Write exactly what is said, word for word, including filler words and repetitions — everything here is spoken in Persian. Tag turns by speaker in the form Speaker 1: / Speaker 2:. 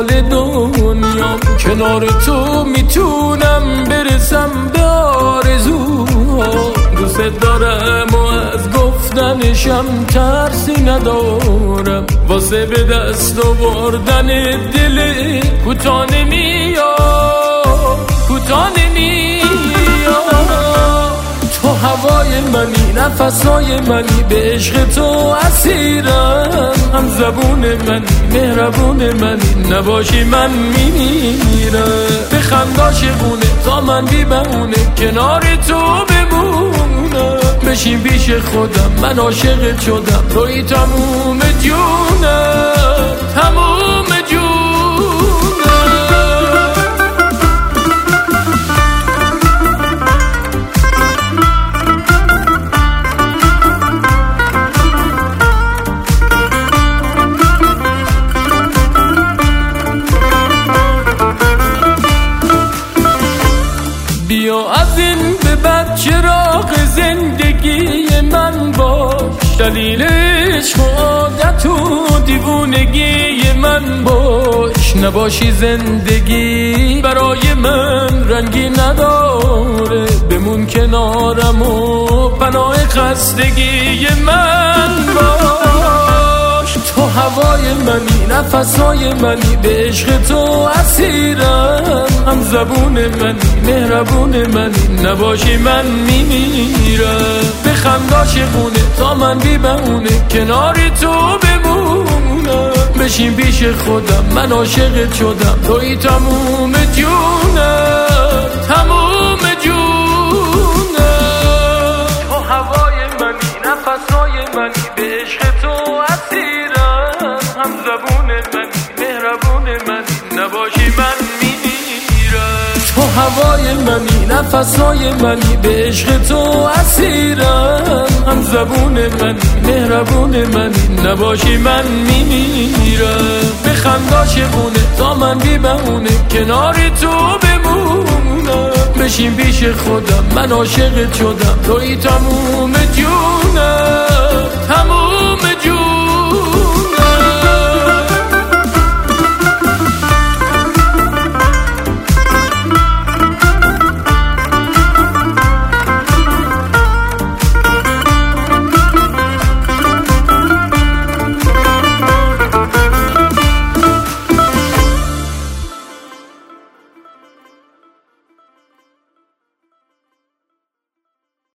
Speaker 1: کمال دنیام، کنار تو میتونم برسم به آرزوها. دوست دارم و از گفتنشم ترسی ندارم، واسه به دست آوردن دل کوتاه نمیاد، کوتاه نمیاد. تو هوای منی، نفسای منی، به عشق تو اسیرم. هم زبون منی، مهربون منی، نباشی من میمیرم. به خنداش بونه تا من بی بهونه کنار تو بمونم. بشین پیش خودم من عاشقت شدم، توی تموم جونم، تموم جونم. بیا از این به بعد چراغ زندگی من باش، دلیل عشق و عادت و دیوونگی من باش. نباشی زندگی برای من رنگی نداره، بمون کنارم و پناه خستگی من باش. تو هوای منی، نفسای منی، به عشق تو اسیرم. هم زبون منی، مهربون منی، نباشی من میمیرم. به خنداش بونه تا من بی بهونه کنار تو بمونم. بشین پیش خودم من عاشقت شدم، توی تموم جونم، تموم جونم. تو هوای منی، نفسای منی، به عشق تو اسیرم. هم زبون منی، مهربون منی، نباشی من میمیرم. تو هوای منی، نفسای منی، به عشق تو اسیرم. هم زبون منی، مهربون منی، نباشی من میمیرم. به خنداش بونه تا من بی بهونه کنار تو بمونم. بشین پیش خودم من عاشقت شدم، توی تموم جونم، تموم